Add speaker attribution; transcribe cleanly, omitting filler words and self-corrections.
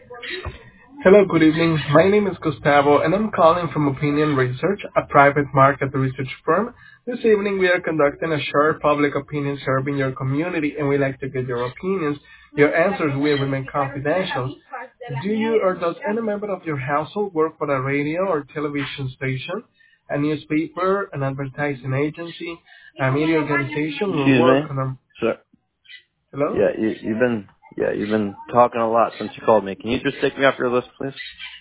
Speaker 1: Hello, good evening. My name is Gustavo, and I'm calling from Opinion Research, a private market research firm. This evening, we are conducting a short public opinion survey in your community, and we'd like to get your opinions. Your answers will remain confidential. Do you or does any member of your household work for a radio or television station, a newspaper, an advertising agency, a media organization, or
Speaker 2: Excuse
Speaker 1: work
Speaker 2: me.
Speaker 1: on a...
Speaker 2: So,
Speaker 1: Hello?
Speaker 2: yeah, you've been talking a lot since you called me. Can you just take me off your list, please?